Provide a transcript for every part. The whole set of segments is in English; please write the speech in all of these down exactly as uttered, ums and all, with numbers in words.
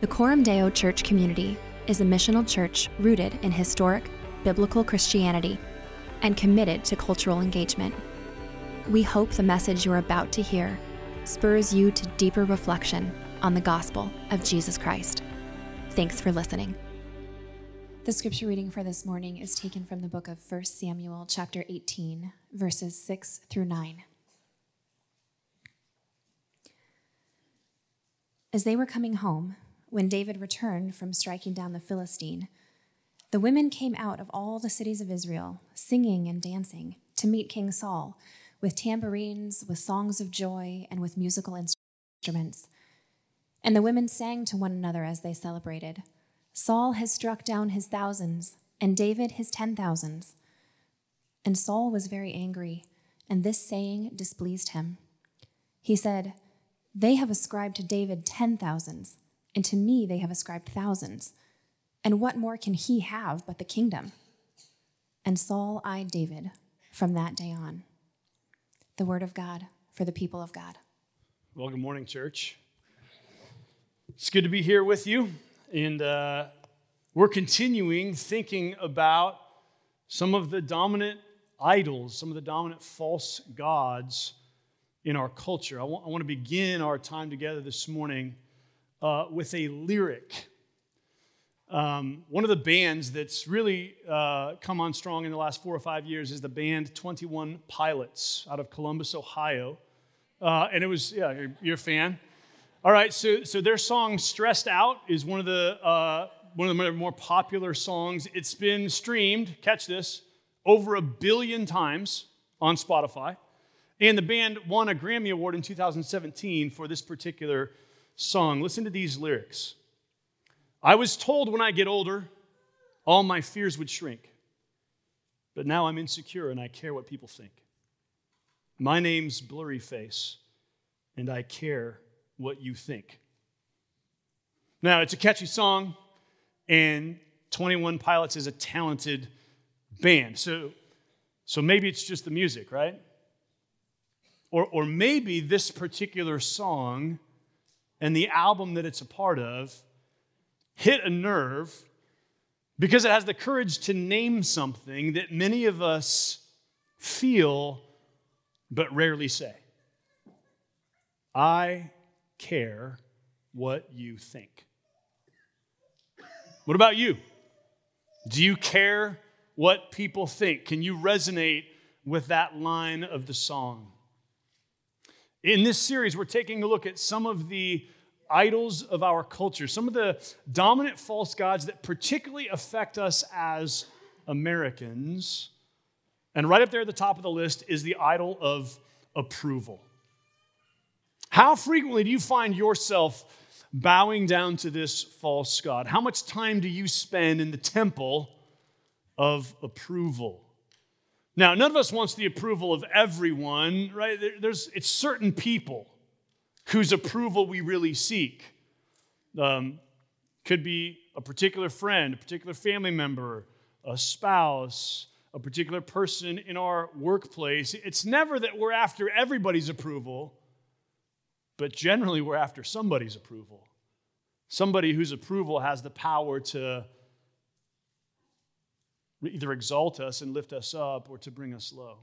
The Coram Deo Church community is a missional church rooted in historic, biblical Christianity and committed to cultural engagement. We hope the message you're about to hear spurs you to deeper reflection on the gospel of Jesus Christ. Thanks for listening. The scripture reading for this morning is taken from the book of First Samuel, chapter eighteen, verses six through nine. As they were coming home, when David returned from striking down the Philistine, the women came out of all the cities of Israel, singing and dancing, to meet King Saul, with tambourines, with songs of joy, and with musical instruments. And the women sang to one another as they celebrated, "Saul has struck down his thousands, and David his ten thousands." And Saul was very angry, and this saying displeased him. He said, "They have ascribed to David ten thousands, and to me they have ascribed thousands. And what more can he have but the kingdom?" And Saul eyed David from that day on. The word of God for the people of God. Well, good morning, church. It's good to be here with you. And uh, we're continuing thinking about some of the dominant idols, some of the dominant false gods in our culture. I want, I want to begin our time together this morning uh, with a lyric. Um, one of the bands that's really uh, come on strong in the last four or five years is the band twenty-one Pilots out of Columbus, Ohio. Uh, and it was, yeah, you're, you're a fan. All right, so so their song "Stressed Out" is one of the uh, one of the more popular songs. It's been streamed, catch this, over a billion times on Spotify. And the band won a Grammy Award in two thousand seventeen for this particular song. Listen to these lyrics. "I was told when I get older, all my fears would shrink. But now I'm insecure and I care what people think. My name's Blurry Face, and I care what you think." Now, it's a catchy song, and twenty-one Pilots is a talented band. So, so maybe it's just the music, right? Or, or maybe this particular song and the album that it's a part of hit a nerve because it has the courage to name something that many of us feel but rarely say. I care what you think. What about you? Do you care what people think? Can you resonate with that line of the song? In this series, we're taking a look at some of the idols of our culture, some of the dominant false gods that particularly affect us as Americans. And right up there at the top of the list is the idol of approval. How frequently do you find yourself bowing down to this false god? How much time do you spend in the temple of approval? Now, none of us wants the approval of everyone, right? There's, it's certain people whose approval we really seek. Um, could be a particular friend, a particular family member, a spouse, a particular person in our workplace. It's never that we're after everybody's approval, but generally we're after somebody's approval. Somebody whose approval has the power to either exalt us and lift us up or to bring us low.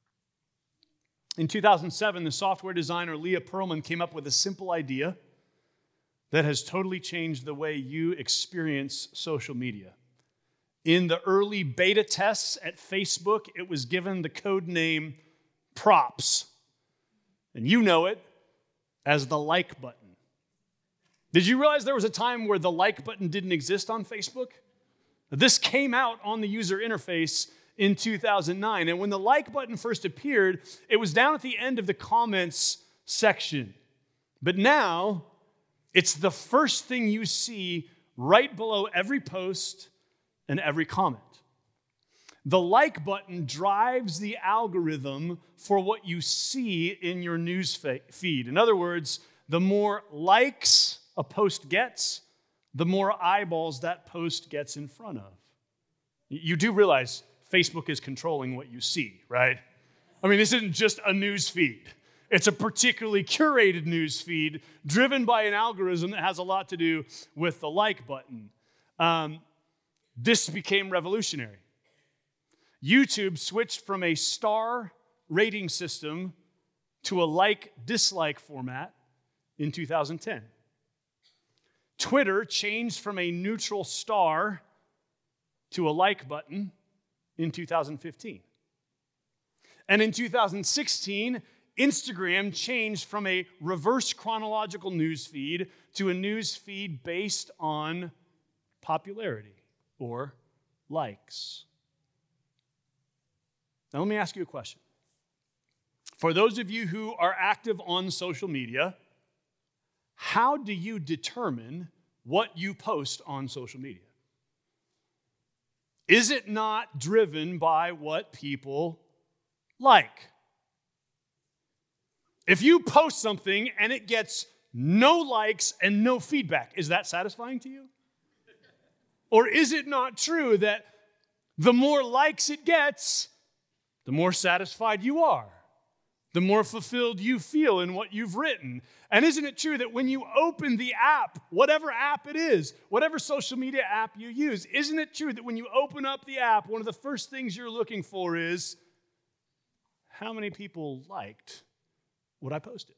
In two thousand seven, the software designer Leah Pearlman came up with a simple idea that has totally changed the way you experience social media. In the early beta tests at Facebook, it was given the code name Props. And you know it as the like button. Did you realize there was a time where the like button didn't exist on Facebook? This came out on the user interface in two thousand nine. And when the like button first appeared, it was down at the end of the comments section. But now, it's the first thing you see right below every post and every comment. The like button drives the algorithm for what you see in your news feed. In other words, the more likes a post gets, the more eyeballs that post gets in front of. You do realize Facebook is controlling what you see, right? I mean, this isn't just a news feed. It's a particularly curated news feed driven by an algorithm that has a lot to do with the like button. Um, this became revolutionary. YouTube switched from a star rating system to a like-dislike format in two thousand ten. Twitter changed from a neutral star to a like button in two thousand fifteen. And in two thousand sixteen, Instagram changed from a reverse chronological news feed to a news feed based on popularity or likes. Now, let me ask you a question. For those of you who are active on social media, how do you determine what you post on social media? Is it not driven by what people like? If you post something and it gets no likes and no feedback, is that satisfying to you? Or is it not true that the more likes it gets, the more satisfied you are, the more fulfilled you feel in what you've written? And isn't it true that when you open the app, whatever app it is, whatever social media app you use, isn't it true that when you open up the app, one of the first things you're looking for is how many people liked what I posted?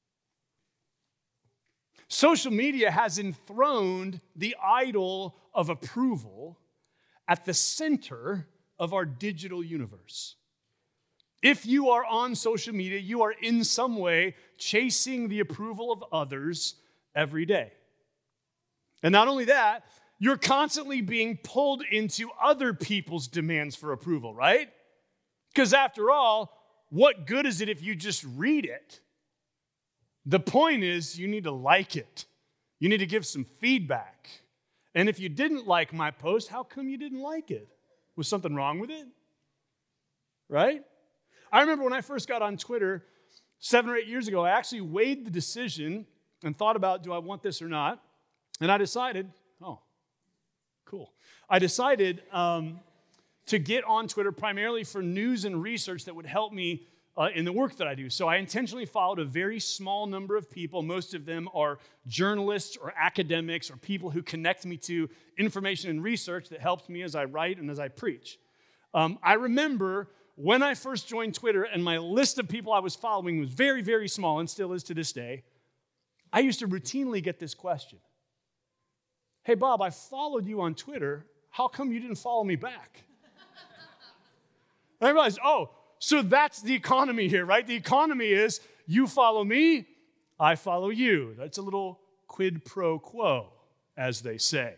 Social media has enthroned the idol of approval at the center of our digital universe. If you are on social media, you are in some way chasing the approval of others every day. And not only that, you're constantly being pulled into other people's demands for approval, right? Because after all, what good is it if you just read it? The point is, you need to like it. You need to give some feedback. And if you didn't like my post, how come you didn't like it? Was something wrong with it? Right? I remember when I first got on Twitter seven or eight years ago, I actually weighed the decision and thought about, do I want this or not? And I decided, oh, cool. I decided um, to get on Twitter primarily for news and research that would help me uh, in the work that I do. So I intentionally followed a very small number of people. Most of them are journalists or academics or people who connect me to information and research that helps me as I write and as I preach. Um, I remember when I first joined Twitter and my list of people I was following was very, very small and still is to this day, I used to routinely get this question. Hey, Bob, I followed you on Twitter. How come you didn't follow me back? And I realized, oh, so that's the economy here, right? The economy is you follow me, I follow you. That's a little quid pro quo, as they say.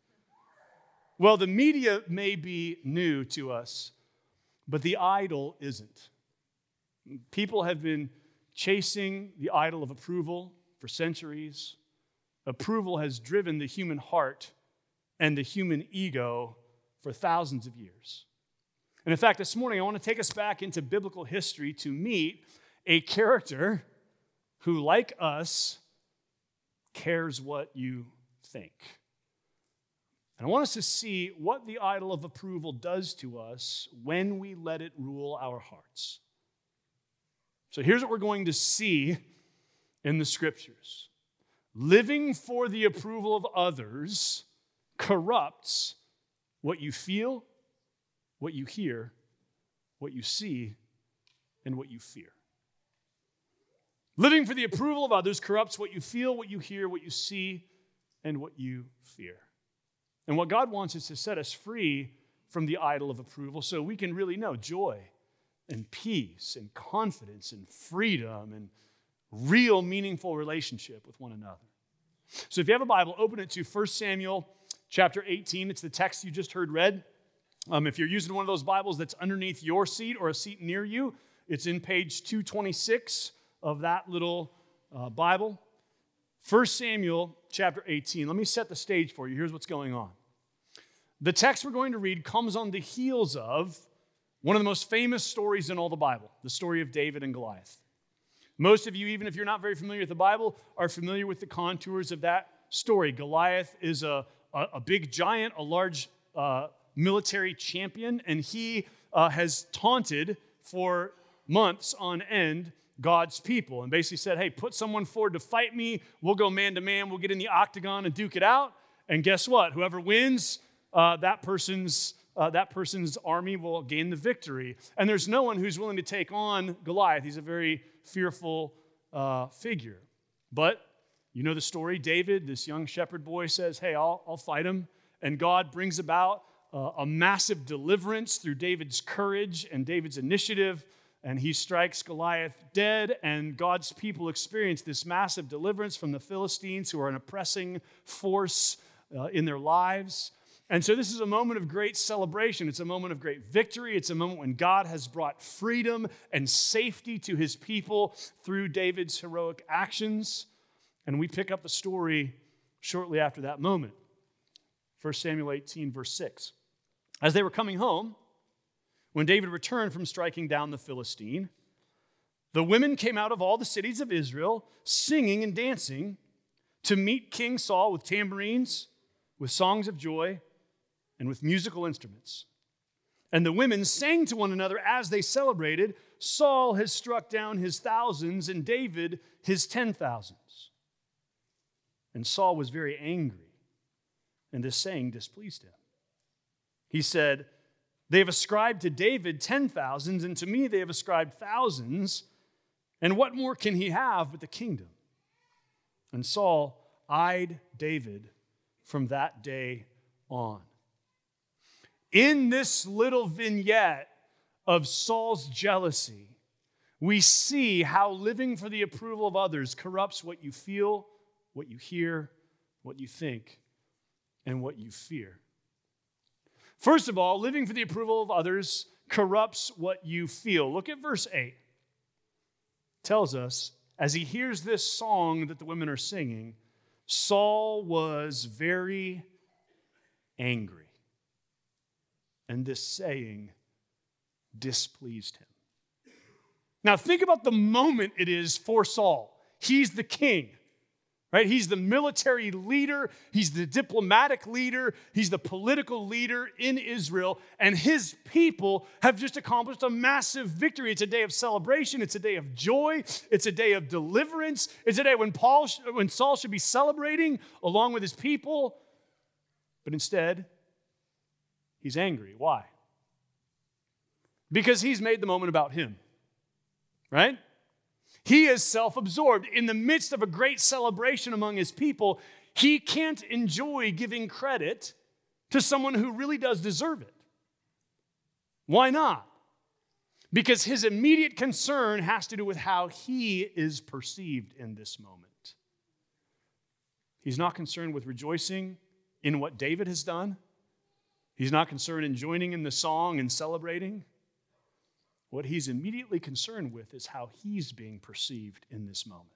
Well, the media may be new to us, but the idol isn't. People have been chasing the idol of approval for centuries. Approval has driven the human heart and the human ego for thousands of years. And in fact, this morning I want to take us back into biblical history to meet a character who, like us, cares what you think. And I want us to see what the idol of approval does to us when we let it rule our hearts. So here's what we're going to see in the scriptures. Living for the approval of others corrupts what you feel, what you hear, what you see, and what you fear. Living for the approval of others corrupts what you feel, what you hear, what you see, and what you fear. And what God wants is to set us free from the idol of approval so we can really know joy and peace and confidence and freedom and real meaningful relationship with one another. So if you have a Bible, open it to First Samuel chapter eighteen. It's the text you just heard read. Um, if you're using one of those Bibles that's underneath your seat or a seat near you, it's in page two twenty-six of that little uh, Bible. First Samuel chapter eighteen. Let me set the stage for you. Here's what's going on. The text we're going to read comes on the heels of one of the most famous stories in all the Bible, the story of David and Goliath. Most of you, even if you're not very familiar with the Bible, are familiar with the contours of that story. Goliath is a, a, a big giant, a large uh, military champion, and he uh, has taunted for months on end God's people and basically said, hey, put someone forward to fight me. We'll go man to man. We'll get in the octagon and duke it out. And guess what? Whoever wins, uh, that person's uh, that person's army will gain the victory. And there's no one who's willing to take on Goliath. He's a very fearful uh, figure. But you know the story. David, this young shepherd boy, says, hey, I'll, I'll fight him. And God brings about uh, a massive deliverance through David's courage and David's initiative. And he strikes Goliath dead, and God's people experience this massive deliverance from the Philistines, who are an oppressing force uh, in their lives. And so this is a moment of great celebration. It's a moment of great victory. It's a moment when God has brought freedom and safety to his people through David's heroic actions. And we pick up the story shortly after that moment. First Samuel eighteen, verse six. As they were coming home, when David returned from striking down the Philistine, the women came out of all the cities of Israel, singing and dancing, to meet King Saul with tambourines, with songs of joy, and with musical instruments. And the women sang to one another as they celebrated, Saul has struck down his thousands, and David his ten thousands. And Saul was very angry, and this saying displeased him. He said, they have ascribed to David ten thousands, and to me they have ascribed thousands. And what more can he have but the kingdom? And Saul eyed David from that day on. In this little vignette of Saul's jealousy, we see how living for the approval of others corrupts what you feel, what you hear, what you think, and what you fear. First of all, living for the approval of others corrupts what you feel. Look at verse eight. It tells us, as he hears this song that the women are singing, Saul was very angry. And this saying displeased him. Now think about the moment it is for Saul. He's the king. Right? He's the military leader. He's the diplomatic leader. He's the political leader in Israel. And his people have just accomplished a massive victory. It's a day of celebration. It's a day of joy. It's a day of deliverance. It's a day when Paul, when Saul should be celebrating along with his people. But instead, he's angry. Why? Because he's made the moment about him. Right? He is self-absorbed. In the midst of a great celebration among his people, he can't enjoy giving credit to someone who really does deserve it. Why not? Because his immediate concern has to do with how he is perceived in this moment. He's not concerned with rejoicing in what David has done. He's not concerned in joining in the song and celebrating. What he's immediately concerned with is how he's being perceived in this moment.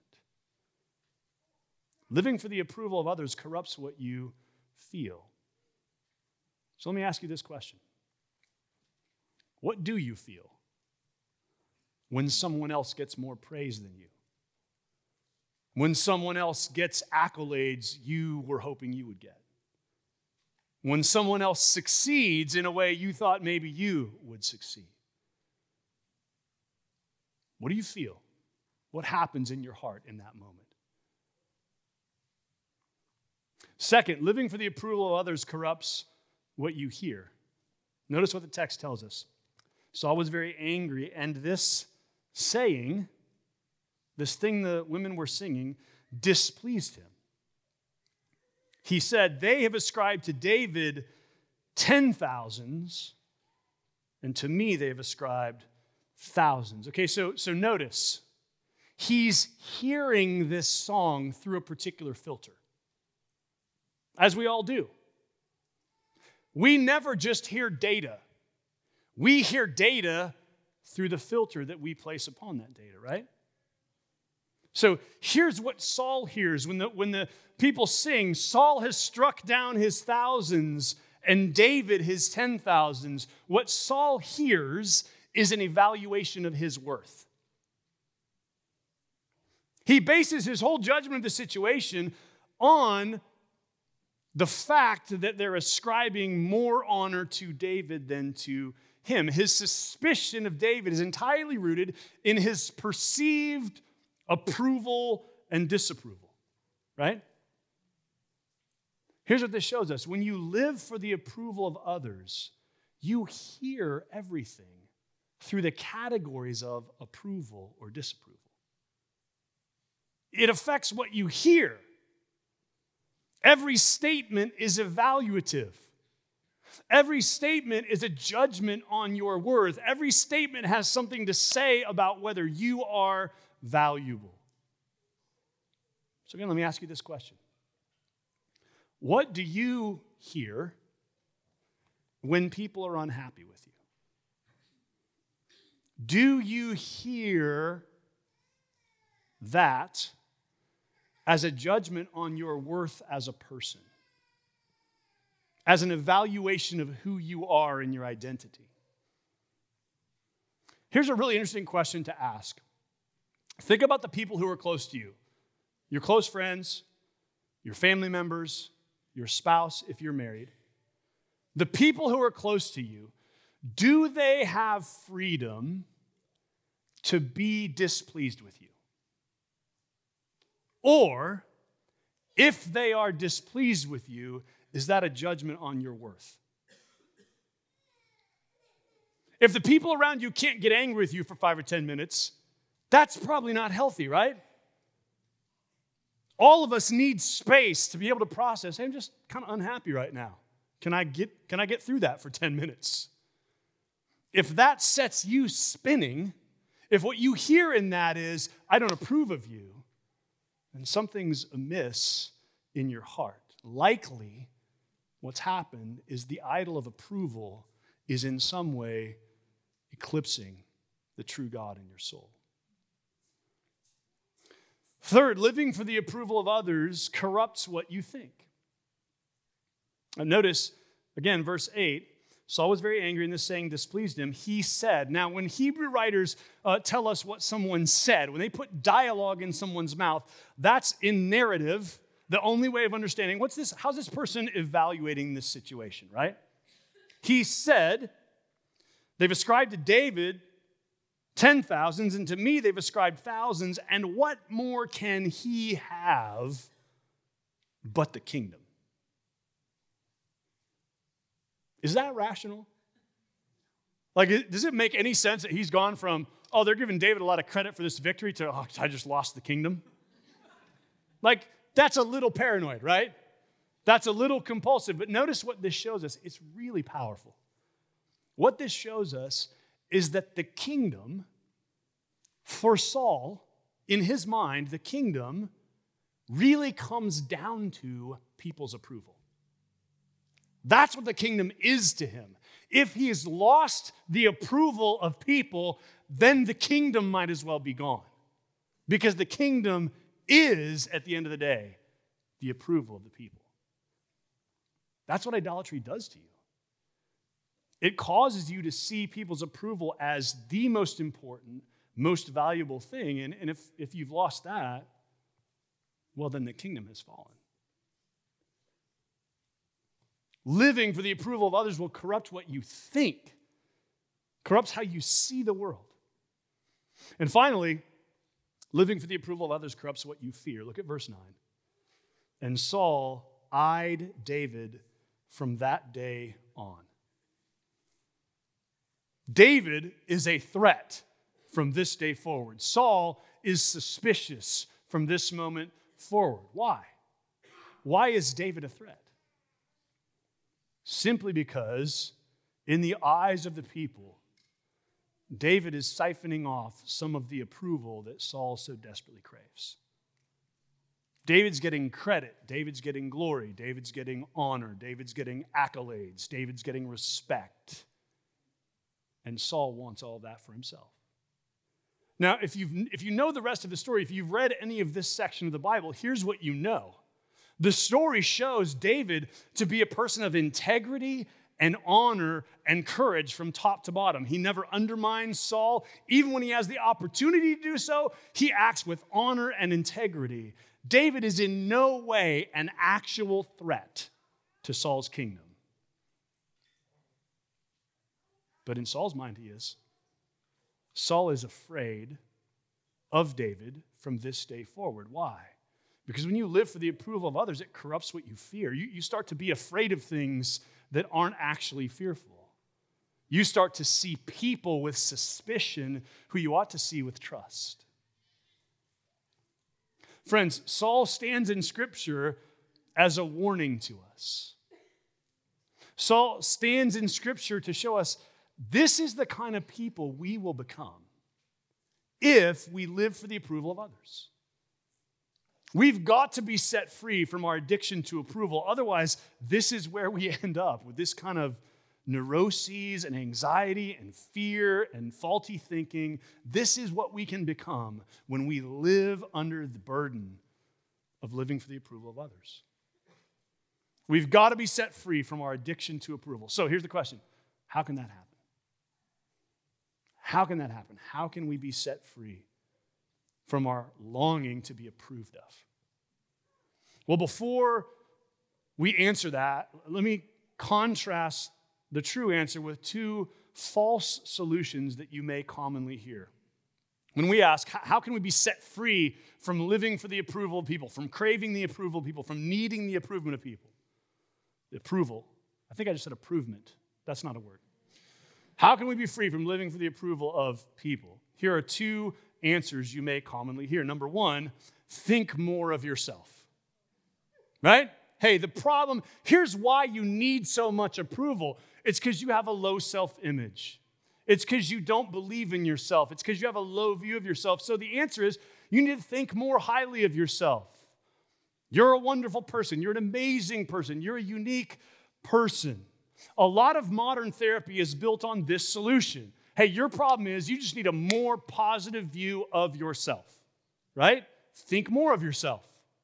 Living for the approval of others corrupts what you feel. So let me ask you this question. What do you feel when someone else gets more praise than you? When someone else gets accolades you were hoping you would get? When someone else succeeds in a way you thought maybe you would succeed? What do you feel? What happens in your heart in that moment? Second, living for the approval of others corrupts what you hear. Notice what the text tells us. Saul was very angry, and this saying, this thing the women were singing, displeased him. He said, they have ascribed to David ten thousands, and to me they have ascribed thousands. Okay, so, so notice, he's hearing this song through a particular filter, as we all do. We never just hear data. We hear data through the filter that we place upon that data, right? So here's what Saul hears when the, when the people sing, Saul has struck down his thousands and David his ten thousands. What Saul hears is an evaluation of his worth. He bases his whole judgment of the situation on the fact that they're ascribing more honor to David than to him. His suspicion of David is entirely rooted in his perceived approval and disapproval, right? Here's what this shows us. When you live for the approval of others, you hear everything through the categories of approval or disapproval. It affects what you hear. Every statement is evaluative. Every statement is a judgment on your worth. Every statement has something to say about whether you are valuable. So again, let me ask you this question. What do you hear when people are unhappy with you? Do you hear that as a judgment on your worth as a person? As an evaluation of who you are and your identity? Here's a really interesting question to ask. Think about the people who are close to you. Your close friends, your family members, your spouse if you're married. The people who are close to you, do they have freedom to be displeased with you? Or, if they are displeased with you, is that a judgment on your worth? If the people around you can't get angry with you for five or ten minutes, that's probably not healthy, right? All of us need space to be able to process, hey, I'm just kind of unhappy right now. Can I get, can I get through that for ten minutes? If that sets you spinning, if what you hear in that is, I don't approve of you, then something's amiss in your heart. Likely, what's happened is the idol of approval is in some way eclipsing the true God in your soul. Third, living for the approval of others corrupts what you think. And notice, again, verse eight, Saul was very angry and this saying displeased him. He said, now when Hebrew writers uh, tell us what someone said, when they put dialogue in someone's mouth, that's in narrative, the only way of understanding, what's this, how's this person evaluating this situation, right? He said, they've ascribed to David ten thousands, and to me they've ascribed thousands, and what more can he have but the kingdom? Is that rational? Like, does it make any sense that he's gone from, oh, they're giving David a lot of credit for this victory to, oh, I just lost the kingdom? Like, that's a little paranoid, right? That's a little compulsive. But notice what this shows us. It's really powerful. What this shows us is that the kingdom, for Saul, in his mind, the kingdom really comes down to people's approval. That's what the kingdom is to him. If he has lost the approval of people, then the kingdom might as well be gone. Because the kingdom is, at the end of the day, the approval of the people. That's what idolatry does to you. It causes you to see people's approval as the most important, most valuable thing. And, and if, if you've lost that, well, then the kingdom has fallen. Living for the approval of others will corrupt what you think, corrupts how you see the world. And finally, living for the approval of others corrupts what you fear. Look at verse nine. And Saul eyed David from that day on. David is a threat from this day forward. Saul is suspicious from this moment forward. Why? Why is David a threat? Simply because, in the eyes of the people, David is siphoning off some of the approval that Saul so desperately craves. David's getting credit. David's getting glory. David's getting honor. David's getting accolades. David's getting respect. And Saul wants all of that for himself. Now, if, you've, if you know the rest of the story, if you've read any of this section of the Bible, here's what you know. The story shows David to be a person of integrity and honor and courage from top to bottom. He never undermines Saul. Even when he has the opportunity to do so, he acts with honor and integrity. David is in no way an actual threat to Saul's kingdom. But in Saul's mind, he is. Saul is afraid of David from this day forward. Why? Because when you live for the approval of others, it corrupts what you fear. You, you start to be afraid of things that aren't actually fearful. You start to see people with suspicion who you ought to see with trust. Friends, Saul stands in Scripture as a warning to us. Saul stands in Scripture to show us this is the kind of people we will become if we live for the approval of others. We've got to be set free from our addiction to approval. Otherwise, this is where we end up, with this kind of neuroses and anxiety and fear and faulty thinking. This is what we can become when we live under the burden of living for the approval of others. We've got to be set free from our addiction to approval. So here's the question. How can that happen? How can that happen? How can we be set free from our longing to be approved of? Well, before we answer that, let me contrast the true answer with two false solutions that you may commonly hear. When we ask, how can we be set free from living for the approval of people, from craving the approval of people, from needing the approval of people? The approval. I think I just said approvement. That's not a word. How can we be free from living for the approval of people? Here are two answers you may commonly hear. Number one, think more of yourself. Right? Hey, the problem, here's why you need so much approval. It's because you have a low self-image. It's because you don't believe in yourself. It's because you have a low view of yourself. So the answer is you need to think more highly of yourself. You're a wonderful person. You're an amazing person. You're a unique person. A lot of modern therapy is built on this solution. Hey, your problem is you just need a more positive view of yourself, right? Think more of yourself.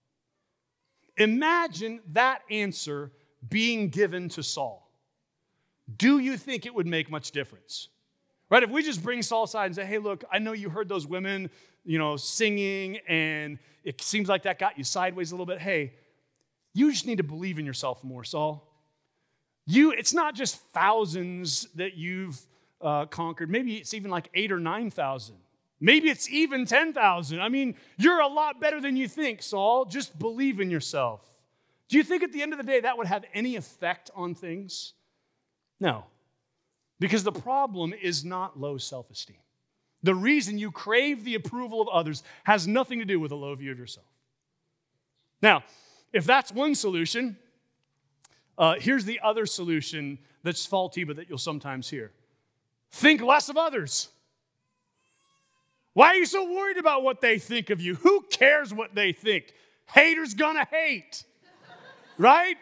Imagine that answer being given to Saul. Do you think it would make much difference? Right? If we just bring Saul aside and say, hey, look, I know you heard those women, you know, singing, and it seems like that got you sideways a little bit. Hey, you just need to believe in yourself more, Saul. You, it's not just thousands that you've uh, conquered. Maybe it's even like eight or nine thousand. Maybe it's even ten thousand. I mean, you're a lot better than you think, Saul. Just believe in yourself. Do you think at the end of the day that would have any effect on things? No. Because the problem is not low self-esteem. The reason you crave the approval of others has nothing to do with a low view of yourself. Now, if that's one solution, Uh, here's the other solution that's faulty, but that you'll sometimes hear. Think less of others. Why are you so worried about what they think of you? Who cares what they think? Haters gonna hate, right?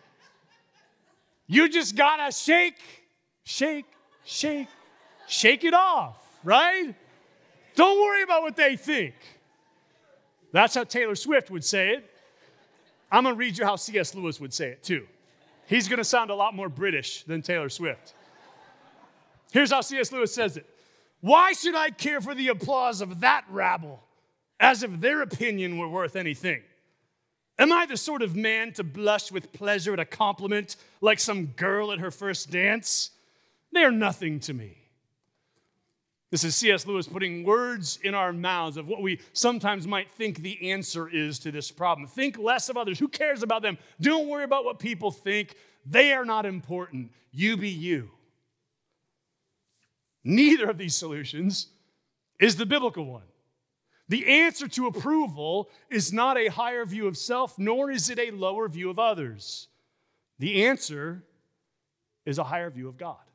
You just gotta shake, shake, shake, shake it off, right? Don't worry about what they think. That's how Taylor Swift would say it. I'm gonna read you how C S Lewis would say it too. He's going to sound a lot more British than Taylor Swift. Here's how C S Lewis says it. Why should I care for the applause of that rabble, as if their opinion were worth anything? Am I the sort of man to blush with pleasure at a compliment like some girl at her first dance? They are nothing to me. This is C S Lewis putting words in our mouths of what we sometimes might think the answer is to this problem. Think less of others. Who cares about them? Don't worry about what people think. They are not important. You be you. Neither of these solutions is the biblical one. The answer to approval is not a higher view of self, nor is it a lower view of others. The answer is a higher view of God.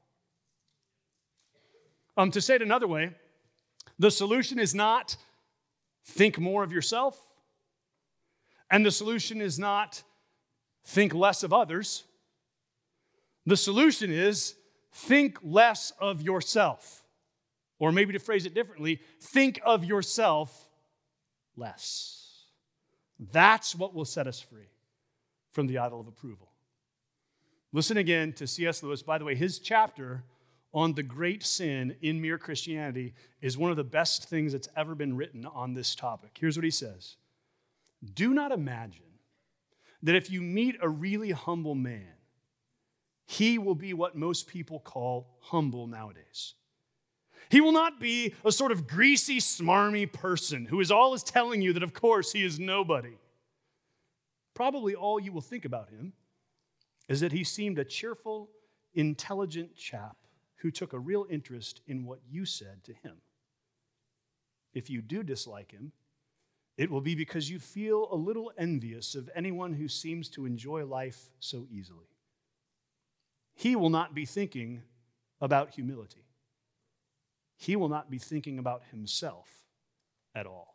Um, to say it another way, the solution is not think more of yourself, and the solution is not think less of others. The solution is think less of yourself. Or maybe to phrase it differently, think of yourself less. That's what will set us free from the idol of approval. Listen again to C S Lewis. By the way, his chapter on the great sin in mere Christianity is one of the best things that's ever been written on this topic. Here's what he says. Do not imagine that if you meet a really humble man, He will be what most people call humble nowadays. He will not be a sort of greasy, smarmy person who is always telling you that, of course, he is nobody. Probably all you will think about him is that he seemed a cheerful, intelligent chap who took a real interest in what you said to him. If you do dislike him, it will be because you feel a little envious of anyone who seems to enjoy life so easily. He will not be thinking about humility. He will not be thinking about himself at all.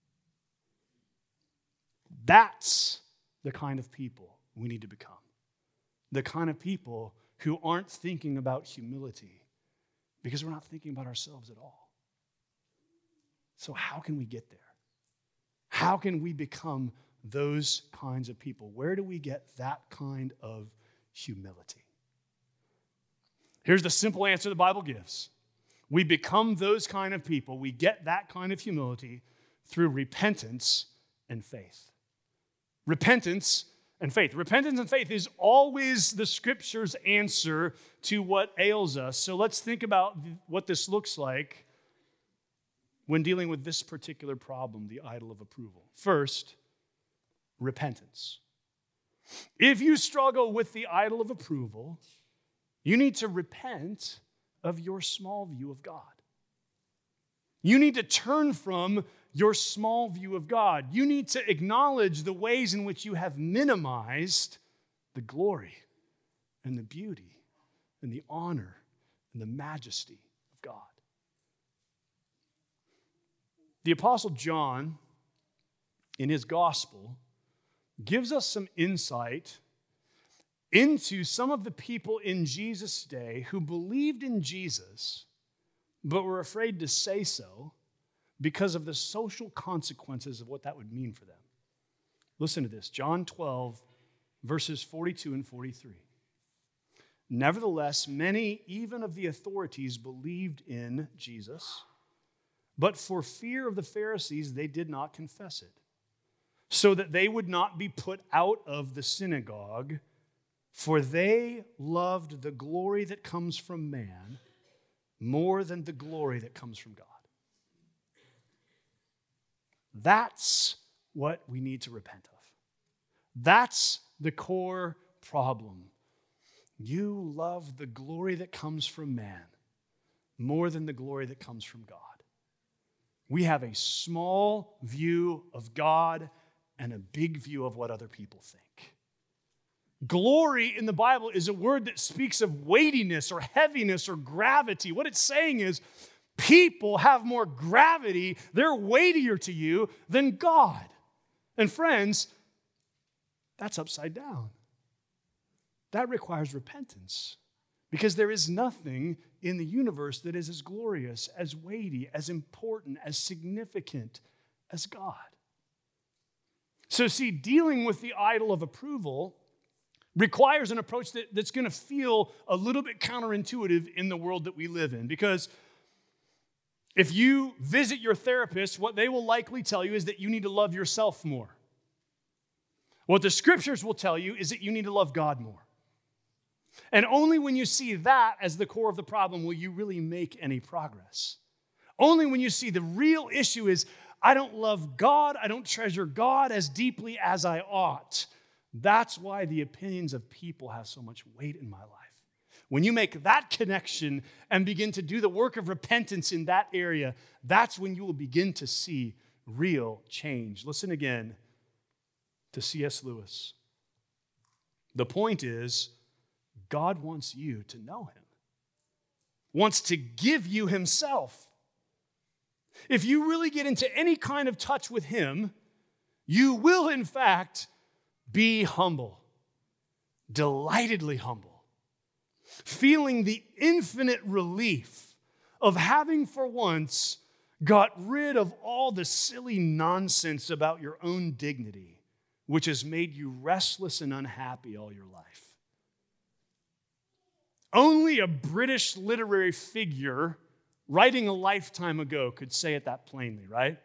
That's the kind of people we need to become. The kind of people who aren't thinking about humility because we're not thinking about ourselves at all. So how can we get there? How can we become those kinds of people? Where do we get that kind of humility? Here's the simple answer the Bible gives. We become those kind of people. We get that kind of humility through repentance and faith. Repentance and faith. Repentance and faith is always the Scripture's answer to what ails us. So let's think about what this looks like when dealing with this particular problem, the idol of approval. First, repentance. If you struggle with the idol of approval, you need to repent of your small view of God. You need to turn from your small view of God. You need to acknowledge the ways in which you have minimized the glory and the beauty and the honor and the majesty of God. The Apostle John, in his gospel, gives us some insight into some of the people in Jesus' day who believed in Jesus, but were afraid to say so because of the social consequences of what that would mean for them. Listen to this, John twelve, verses forty-two and forty-three. Nevertheless, many, even of the authorities, believed in Jesus, but for fear of the Pharisees, they did not confess it, so that they would not be put out of the synagogue, for they loved the glory that comes from man more than the glory that comes from God. That's what we need to repent of. That's the core problem. You love the glory that comes from man more than the glory that comes from God. We have a small view of God and a big view of what other people think. Glory in the Bible is a word that speaks of weightiness or heaviness or gravity. What it's saying is people have more gravity, they're weightier to you than God. And friends, that's upside down. That requires repentance because there is nothing in the universe that is as glorious, as weighty, as important, as significant as God. So see, dealing with the idol of approval requires an approach that, that's going to feel a little bit counterintuitive in the world that we live in. Because if you visit your therapist, what they will likely tell you is that you need to love yourself more. What the Scriptures will tell you is that you need to love God more. And only when you see that as the core of the problem will you really make any progress. Only when you see the real issue is, I don't love God, I don't treasure God as deeply as I ought. That's why the opinions of people have so much weight in my life. When you make that connection and begin to do the work of repentance in that area, that's when you will begin to see real change. Listen again to C S Lewis. The point is, God wants you to know him, wants to give you himself. If you really get into any kind of touch with him, you will, in fact, be humble, delightedly humble, feeling the infinite relief of having for once got rid of all the silly nonsense about your own dignity, which has made you restless and unhappy all your life. Only a British literary figure writing a lifetime ago could say it that plainly, right?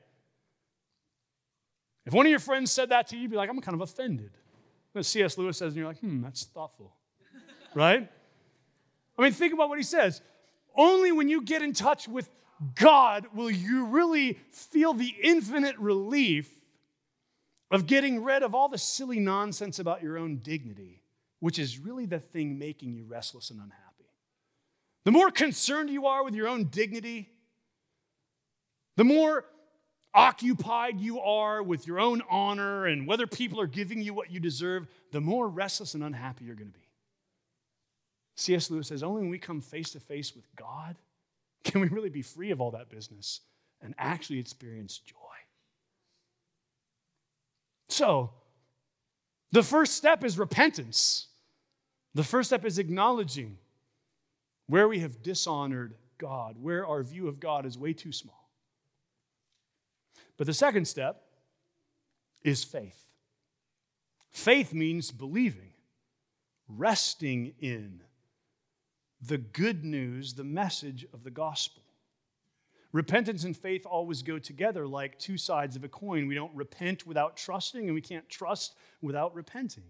If one of your friends said that to you, you'd be like, I'm kind of offended. But C S Lewis says, and you're like, hmm, that's thoughtful. right? I mean, think about what he says. Only when you get in touch with God will you really feel the infinite relief of getting rid of all the silly nonsense about your own dignity, which is really the thing making you restless and unhappy. The more concerned you are with your own dignity, the more occupied you are with your own honor and whether people are giving you what you deserve, the more restless and unhappy you're going to be. C S Lewis says, only when we come face to face with God can we really be free of all that business and actually experience joy. So, the first step is repentance. The first step is acknowledging where we have dishonored God, where our view of God is way too small. But the second step is faith. Faith means believing, resting in the good news, the message of the gospel. Repentance and faith always go together like two sides of a coin. We don't repent without trusting, and we can't trust without repenting.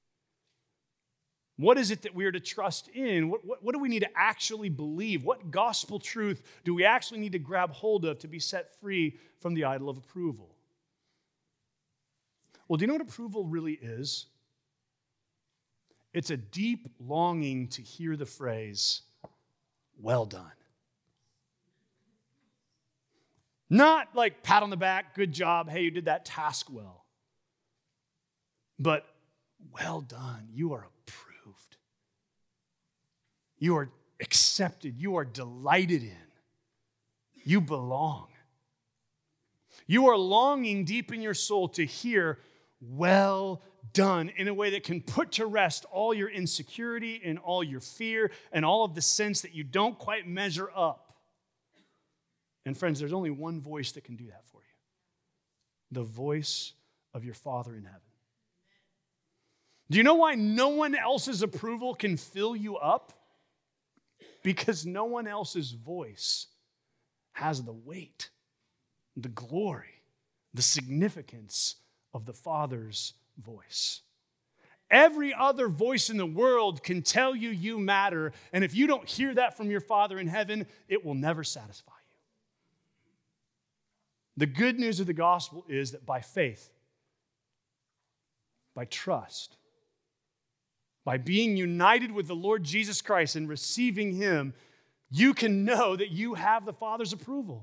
What is it that we are to trust in? What, what, what do we need to actually believe? What gospel truth do we actually need to grab hold of to be set free from the idol of approval? Well, do you know what approval really is? It's a deep longing to hear the phrase, well done. Not like pat on the back, good job, hey, you did that task well. But well done, you are approved. You are accepted, you are delighted in. You belong. You are longing deep in your soul to hear, well done, in a way that can put to rest all your insecurity and all your fear and all of the sense that you don't quite measure up. And friends, there's only one voice that can do that for you. The voice of your Father in heaven. Do you know why no one else's approval can fill you up? Because no one else's voice has the weight, the glory, the significance of the Father's voice. Every other voice in the world can tell you you matter, and if you don't hear that from your Father in heaven, it will never satisfy you. The good news of the gospel is that by faith, by trust, by being united with the Lord Jesus Christ and receiving Him, you can know that you have the Father's approval.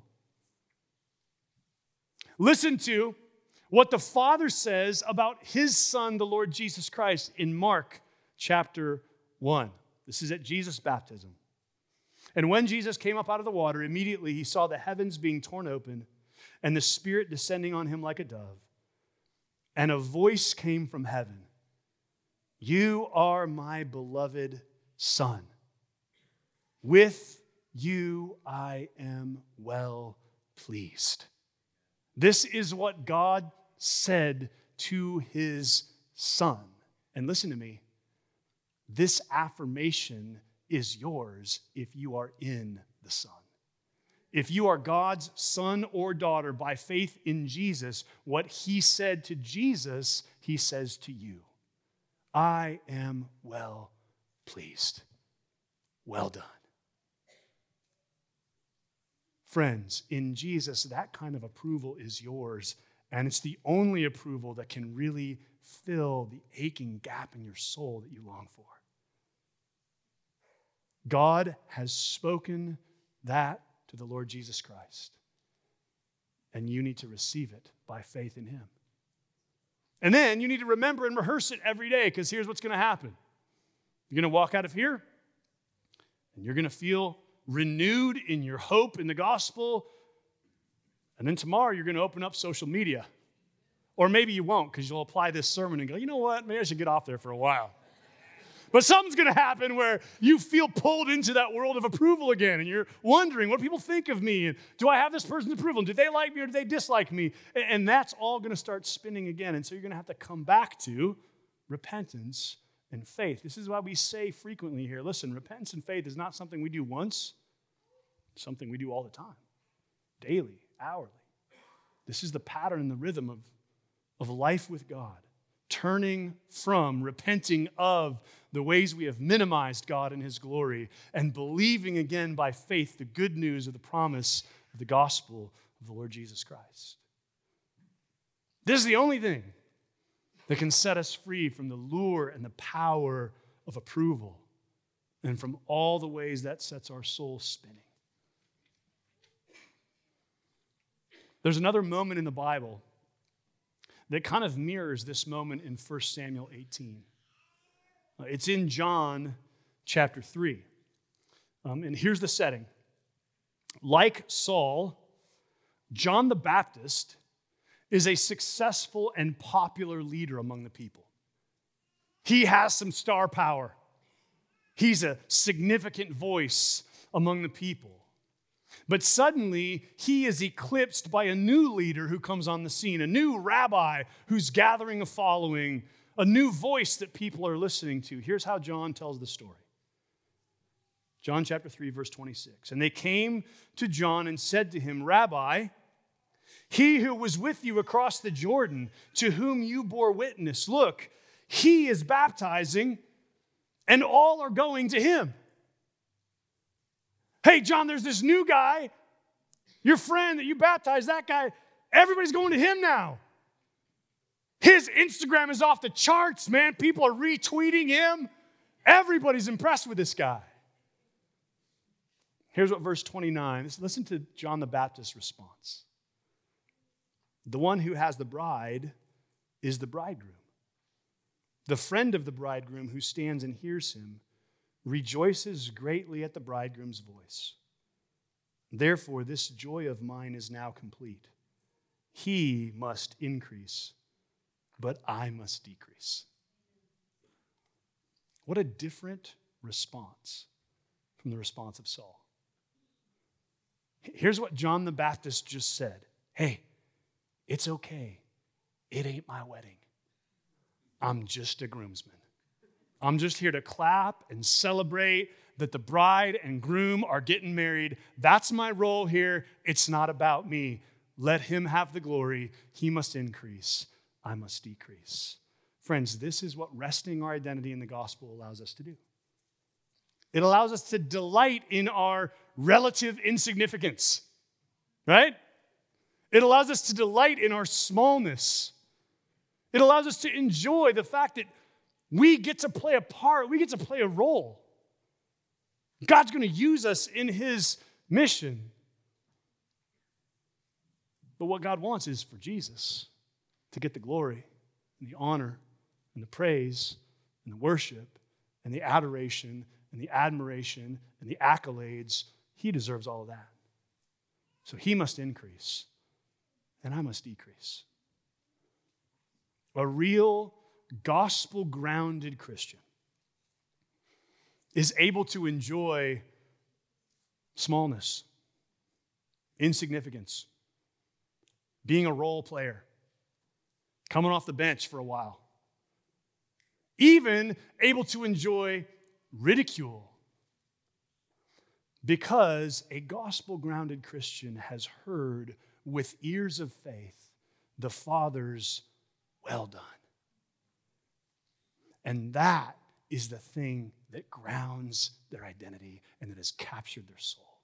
Listen to what the Father says about His Son, the Lord Jesus Christ, in Mark chapter one. This is at Jesus' baptism. And when Jesus came up out of the water, immediately He saw the heavens being torn open and the Spirit descending on Him like a dove. And a voice came from heaven. You are my beloved Son. With you I am well pleased. This is what God said to His Son. And listen to me. This affirmation is yours if you are in the Son. If you are God's son or daughter by faith in Jesus, what He said to Jesus, He says to you. I am well pleased. Well done. Friends, in Jesus, that kind of approval is yours, and it's the only approval that can really fill the aching gap in your soul that you long for. God has spoken that to the Lord Jesus Christ, and you need to receive it by faith in Him. And then you need to remember and rehearse it every day, because here's what's going to happen. You're going to walk out of here, and you're going to feel renewed in your hope in the gospel, and then tomorrow you're going to open up social media. Or maybe you won't, because you'll apply this sermon and go, you know what, maybe I should get off there for a while. But something's going to happen where you feel pulled into that world of approval again, and you're wondering, what do people think of me? And do I have this person's approval? And do they like me or do they dislike me? And that's all going to start spinning again. And so you're going to have to come back to repentance and faith. This is why we say frequently here, listen, repentance and faith is not something we do once. It's something we do all the time, daily, hourly. This is the pattern and the rhythm of, of life with God. Turning from, repenting of the ways we have minimized God and his glory, and believing again by faith the good news of the promise of the gospel of the Lord Jesus Christ. This is the only thing that can set us free from the lure and the power of approval and from all the ways that sets our soul spinning. There's another moment in the Bible that kind of mirrors this moment in First Samuel eighteen. It's in John chapter three. Um, and here's the setting. Like Saul, John the Baptist is a successful and popular leader among the people. He has some star power. He's a significant voice among the people. But suddenly, he is eclipsed by a new leader who comes on the scene, a new rabbi who's gathering a following, a new voice that people are listening to. Here's how John tells the story. John chapter three, verse twenty-six. And they came to John and said to him, Rabbi, he who was with you across the Jordan, to whom you bore witness, look, he is baptizing, and all are going to him. Hey, John, there's this new guy, your friend that you baptized, that guy, everybody's going to him now. His Instagram is off the charts, man. People are retweeting him. Everybody's impressed with this guy. Here's what verse twenty-nine, listen to John the Baptist's response. The one who has the bride is the bridegroom. The friend of the bridegroom who stands and hears him rejoices greatly at the bridegroom's voice. Therefore, this joy of mine is now complete. He must increase, but I must decrease. What a different response from the response of Saul. Here's what John the Baptist just said. Hey, it's okay. It ain't my wedding. I'm just a groomsman. I'm just here to clap and celebrate that the bride and groom are getting married. That's my role here. It's not about me. Let him have the glory. He must increase. I must decrease. Friends, this is what resting our identity in the gospel allows us to do. It allows us to delight in our relative insignificance, right? It allows us to delight in our smallness. It allows us to enjoy the fact that we get to play a part, we get to play a role. God's going to use us in his mission. But what God wants is for Jesus to get the glory and the honor and the praise and the worship and the adoration and the admiration and the accolades. He deserves all of that. So he must increase and I must decrease. A real gospel-grounded Christian is able to enjoy smallness, insignificance, being a role player, coming off the bench for a while, even able to enjoy ridicule, because a gospel-grounded Christian has heard with ears of faith the Father's well done. And that is the thing that grounds their identity and that has captured their soul.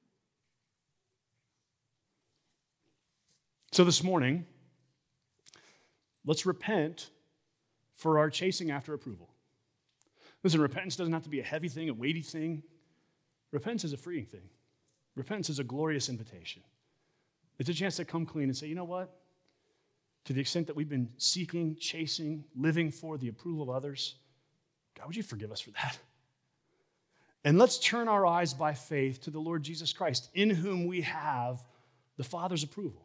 So this morning, let's repent for our chasing after approval. Listen, repentance doesn't have to be a heavy thing, a weighty thing. Repentance is a freeing thing. Repentance is a glorious invitation. It's a chance to come clean and say, you know what? To the extent that we've been seeking, chasing, living for the approval of others, God, would you forgive us for that? And let's turn our eyes by faith to the Lord Jesus Christ, in whom we have the Father's approval.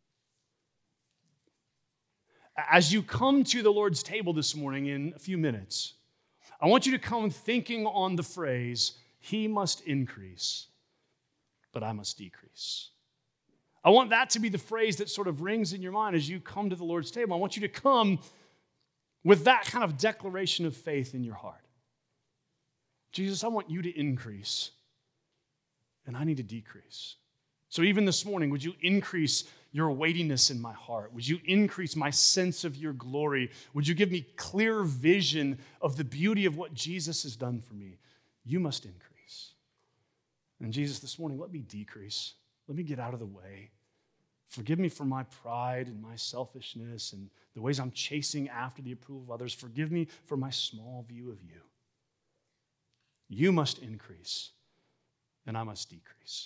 As you come to the Lord's table this morning in a few minutes, I want you to come thinking on the phrase, he must increase, but I must decrease. I want that to be the phrase that sort of rings in your mind as you come to the Lord's table. I want you to come with that kind of declaration of faith in your heart. Jesus, I want you to increase, and I need to decrease. So even this morning, would you increase your weightiness in my heart? Would you increase my sense of your glory? Would you give me clear vision of the beauty of what Jesus has done for me? You must increase. And Jesus, this morning, let me decrease. Let me get out of the way. Forgive me for my pride and my selfishness and the ways I'm chasing after the approval of others. Forgive me for my small view of you. You must increase, and I must decrease.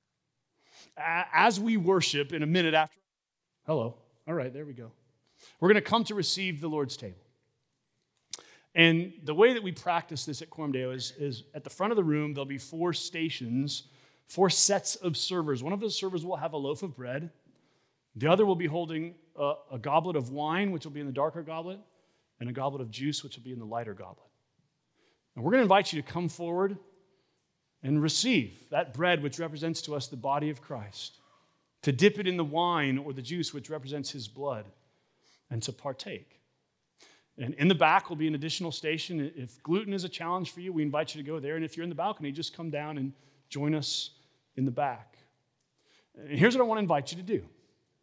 As we worship in a minute after, hello, all right, there we go. We're going to come to receive the Lord's table. And the way that we practice this at Coram Deo is, is at the front of the room, there'll be four stations, four sets of servers. One of those servers will have a loaf of bread. The other will be holding a, a goblet of wine, which will be in the darker goblet, and a goblet of juice, which will be in the lighter goblet. And we're going to invite you to come forward and receive that bread, which represents to us the body of Christ, to dip it in the wine or the juice, which represents his blood, and to partake. And in the back will be an additional station. If gluten is a challenge for you, we invite you to go there. And if you're in the balcony, just come down and join us in the back. And here's what I want to invite you to do.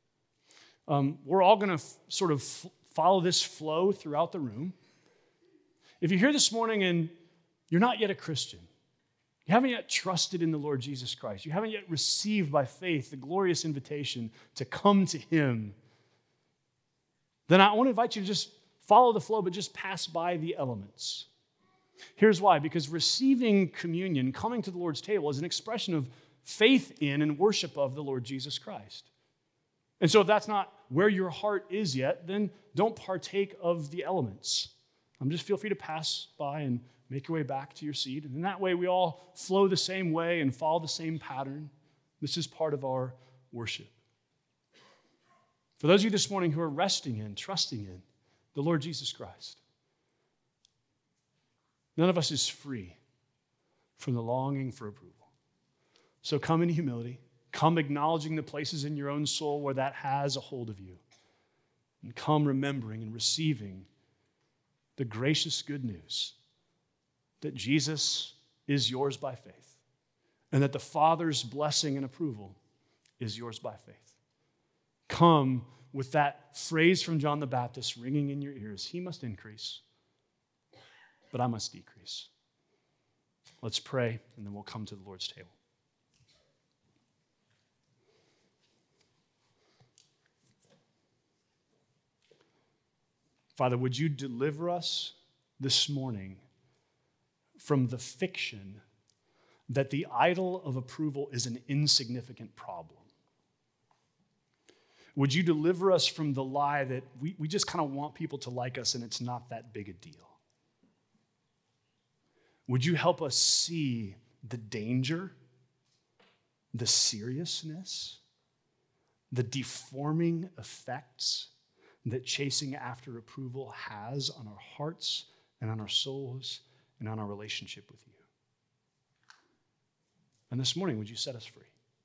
Um, we're all going to f- sort of f- follow this flow throughout the room. If you're here this morning and you're not yet a Christian, you haven't yet trusted in the Lord Jesus Christ, you haven't yet received by faith the glorious invitation to come to him, then I want to invite you to just follow the flow, but just pass by the elements. Here's why. Because receiving communion, coming to the Lord's table, is an expression of faith in and worship of the Lord Jesus Christ. And so if that's not where your heart is yet, then don't partake of the elements. Um, just feel free to pass by and make your way back to your seat. And in that way, we all flow the same way and follow the same pattern. This is part of our worship. For those of you this morning who are resting in, trusting in the Lord Jesus Christ, none of us is free from the longing for approval. So come in humility. Come acknowledging the places in your own soul where that has a hold of you. And come remembering and receiving the gracious good news that Jesus is yours by faith and that the Father's blessing and approval is yours by faith. Come with that phrase from John the Baptist ringing in your ears. He must increase, but I must decrease. Let's pray, and then we'll come to the Lord's table. Father, would you deliver us this morning from the fiction that the idol of approval is an insignificant problem? Would you deliver us from the lie that we, we just kind of want people to like us and it's not that big a deal? Would you help us see the danger, the seriousness, the deforming effects that chasing after approval has on our hearts and on our souls and on our relationship with you? And this morning, would you set us free?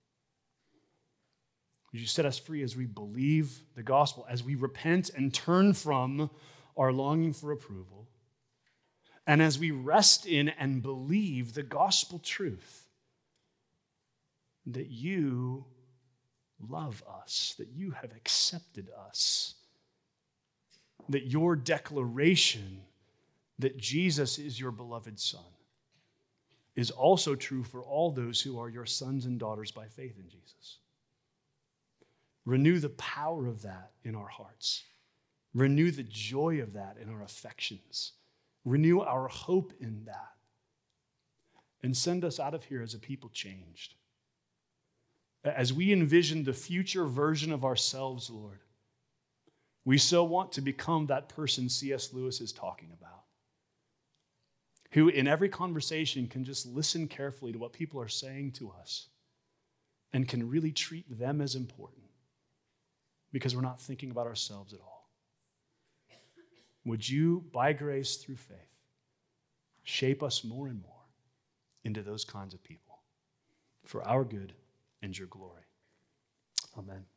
Would you set us free as we believe the gospel, as we repent and turn from our longing for approval, and as we rest in and believe the gospel truth that you love us, that you have accepted us, that your declaration that Jesus is your beloved Son is also true for all those who are your sons and daughters by faith in Jesus. Renew the power of that in our hearts. Renew the joy of that in our affections. Renew our hope in that. And send us out of here as a people changed. As we envision the future version of ourselves, Lord, we so want to become that person C S Lewis is talking about, who in every conversation can just listen carefully to what people are saying to us and can really treat them as important because we're not thinking about ourselves at all. Would you, by grace through faith, shape us more and more into those kinds of people for our good and your glory? Amen.